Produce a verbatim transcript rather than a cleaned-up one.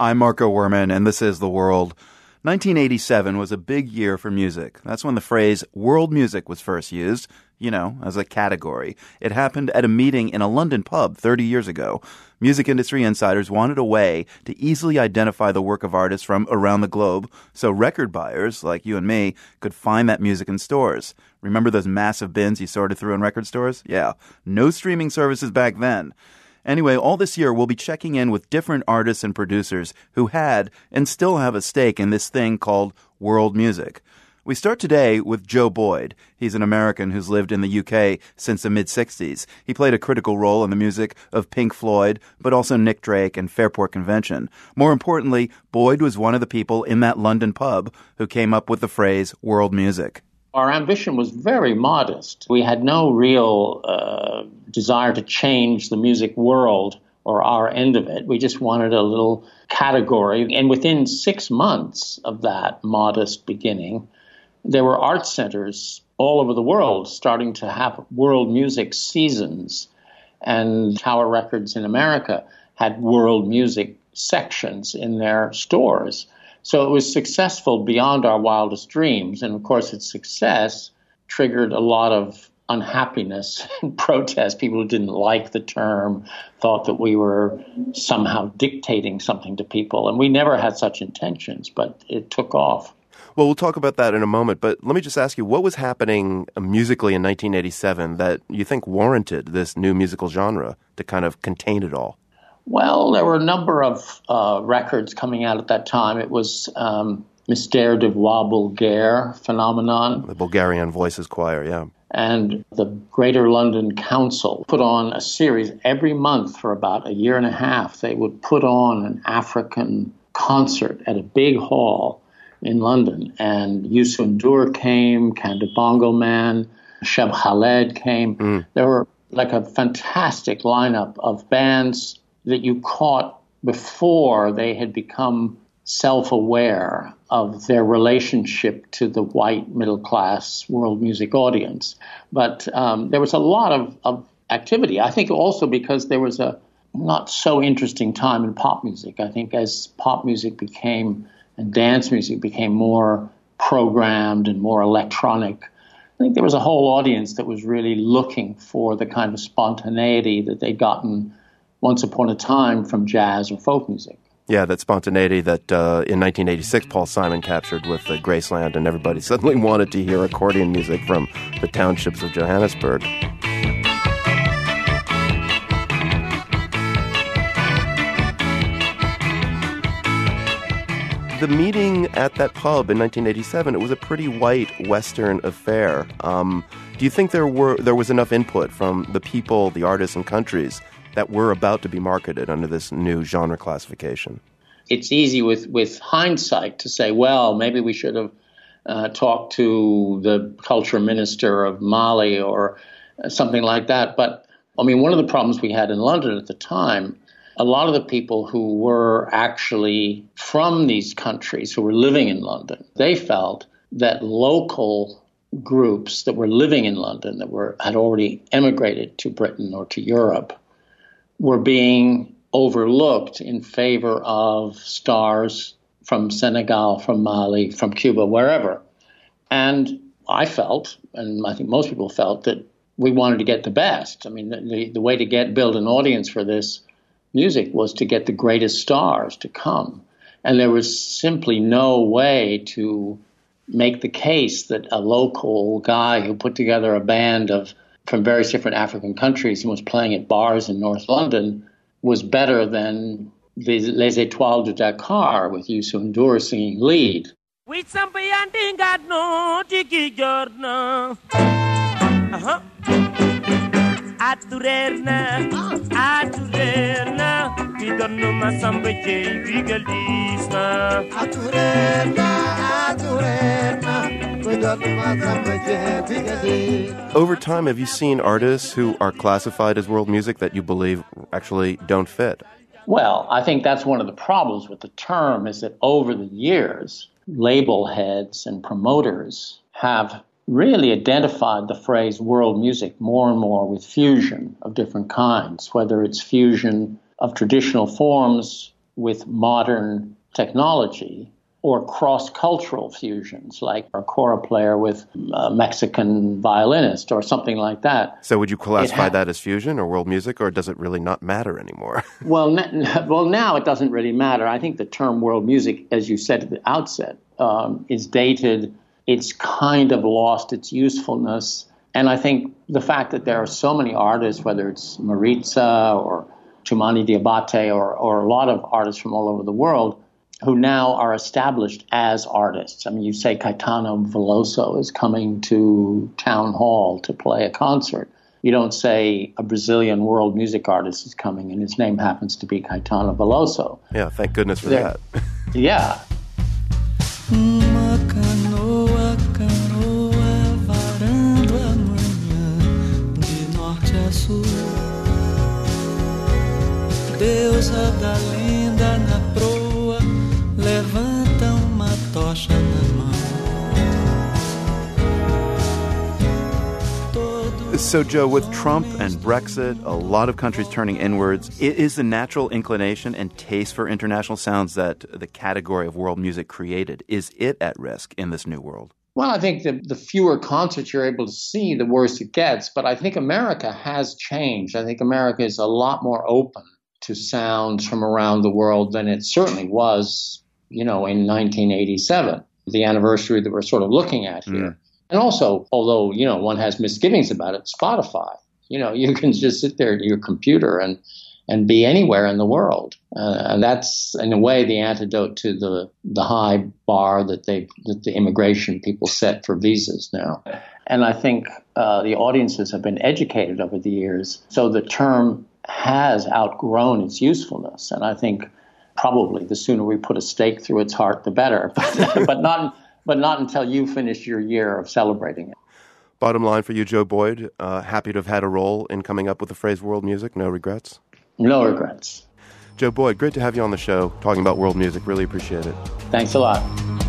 I'm Marco Werman, and this is The World. nineteen eighty-seven was a big year for music. That's when the phrase world music was first used, you know, as a category. It happened at a meeting in a London pub thirty years ago. Music industry insiders wanted a way to easily identify the work of artists from around the globe so record buyers, like you and me, could find that music in stores. Remember those massive bins you sorted through in record stores? Yeah. No streaming services back then. Anyway, all this year, we'll be checking in with different artists and producers who had and still have a stake in this thing called world music. We start today with Joe Boyd. He's an American who's lived in the U K since the mid-sixties. He played a critical role in the music of Pink Floyd, but also Nick Drake and Fairport Convention. More importantly, Boyd was one of the people in that London pub who came up with the phrase world music. Our ambition was very modest. We had no real uh, desire to change the music world or our end of it. We just wanted a little category. And within six months of that modest beginning, there were art centers all over the world starting to have world music seasons. And Tower Records in America had world music sections in their stores. So it was successful beyond our wildest dreams. And of course, its success triggered a lot of unhappiness and protest. People who didn't like the term thought that we were somehow dictating something to people. And we never had such intentions, but it took off. Well, we'll talk about that in a moment. But let me just ask you, what was happening musically in nineteen eighty-seven that you think warranted this new musical genre to kind of contain it all? Well, there were a number of uh, records coming out at that time. It was um, Mystère de Voix Bulgare phenomenon. The Bulgarian Voices Choir, yeah. And the Greater London Council put on a series every month for about a year and a half. They would put on an African concert at a big hall in London. And Youssou N'Dour came, Kanda Bongo Man, Cheb Khaled came. Mm. There were like a fantastic lineup of bands that you caught before they had become self-aware of their relationship to the white middle-class world music audience. But um, there was a lot of, of activity. I think also because there was a not so interesting time in pop music. I think as pop music became and dance music became more programmed and more electronic, I think there was a whole audience that was really looking for the kind of spontaneity that they'd gotten once upon a time from jazz or folk music. Yeah, that spontaneity that uh, in nineteen eighty-six Paul Simon captured with uh, Graceland, and everybody suddenly wanted to hear accordion music from the townships of Johannesburg. The meeting at that pub in nineteen eighty-seven, it was a pretty white Western affair. Um, do you think there were there was enough input from the people, the artists, and countries that were about to be marketed under this new genre classification? It's easy with, with hindsight to say, well, maybe we should have uh, talked to the culture minister of Mali or something like that. But, I mean, one of the problems we had in London at the time, a lot of the people who were actually from these countries, who were living in London, they felt that local groups that were living in London, that were had already emigrated to Britain or to Europe, were being overlooked in favor of stars from Senegal, from Mali, from Cuba, wherever. And I felt, and I think most people felt, that we wanted to get the best. I mean, the, the way to get build an audience for this music was to get the greatest stars to come. And there was simply no way to make the case that a local guy who put together a band of from various different African countries and was playing at bars in North London was better than the Les Étoiles de Dakar with Youssou N'Dour singing lead. Uh-huh. Aturerna, aturerna, pidonno masamba jey bigalisa. Aturerna, aturerna, pidonno masamba jey bigalisa. Over time, have you seen artists who are classified as world music that you believe actually don't fit? Well, I think that's one of the problems with the term is that over the years, label heads and promoters have really identified the phrase world music more and more with fusion of different kinds, whether it's fusion of traditional forms with modern technology, or cross-cultural fusions, like a kora player with a Mexican violinist or something like that. So would you classify ha- that as fusion or world music, or does it really not matter anymore? well, n- well, now it doesn't really matter. I think the term world music, as you said at the outset, um, is dated. It's kind of lost its usefulness. And I think the fact that there are so many artists, whether it's Maritza or Chumani Diabate or, or a lot of artists from all over the world, who now are established as artists. I mean, you say Caetano Veloso is coming to Town Hall to play a concert. You don't say a Brazilian world music artist is coming and his name happens to be Caetano Veloso. Yeah, thank goodness for They're, that. Yeah. Uma canoa, canoa, varando a manhã, de norte a sul. Deusa da lenda na proa, levanta uma tocha na mão. So, Joe, with Trump and Brexit, a lot of countries turning inwards, it is the natural inclination and taste for international sounds that the category of world music created. Is it at risk in this new world? Well, I think the, the fewer concerts you're able to see, the worse it gets. But I think America has changed. I think America is a lot more open to sounds from around the world than it certainly was, you know, in nineteen eighty-seven, the anniversary that we're sort of looking at here. Mm. And also, although, you know, one has misgivings about it, Spotify, you know, you can just sit there at your computer and, and be anywhere in the world. Uh, and that's, in a way, the antidote to the, the high bar that they that the immigration people set for visas now. And I think uh, the audiences have been educated over the years. So the term has outgrown its usefulness. And I think probably the sooner we put a stake through its heart, the better. But, but not but not until you finish your year of celebrating it. Bottom line for you, Joe Boyd, uh, happy to have had a role in coming up with the phrase world music. No regrets? No regrets. Joe Boyd, great to have you on the show talking about world music. Really appreciate it. Thanks a lot.